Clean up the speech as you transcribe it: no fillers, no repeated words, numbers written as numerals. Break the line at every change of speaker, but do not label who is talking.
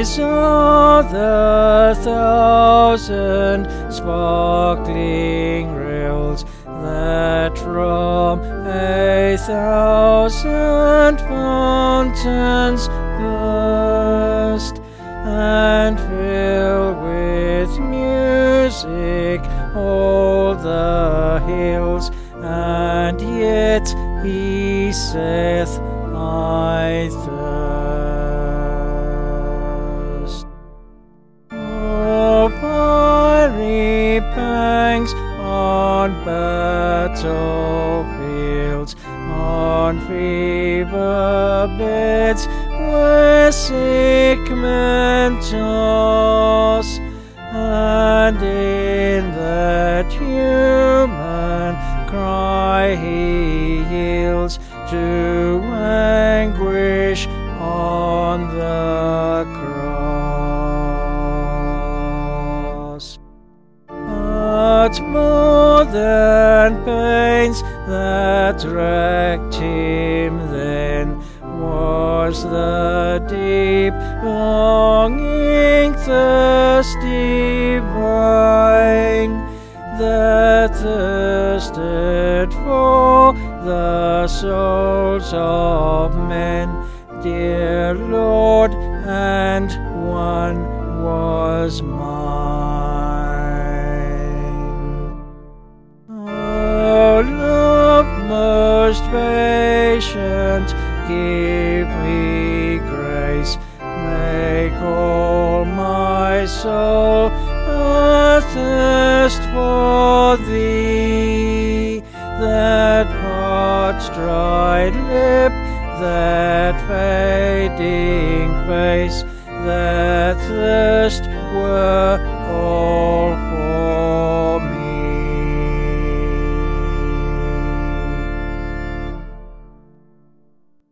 These are the 1,000 sparkling rills that from 1,000 fountains burst, and fill with music all the hills. And yet he saith, I thirst. Oh, fiery pangs on battlefields, on fever beds where sick men toss, and in that human cry he yields to anguish on the cross. But more than pains that racked him then was the deep longing, thirst divine, that thirsted for the souls of men, dear Lord, and one was mine. O love most patient, give me grace, make all my soul athirst for thee, that parched dried lip, that fading face, that thirst were all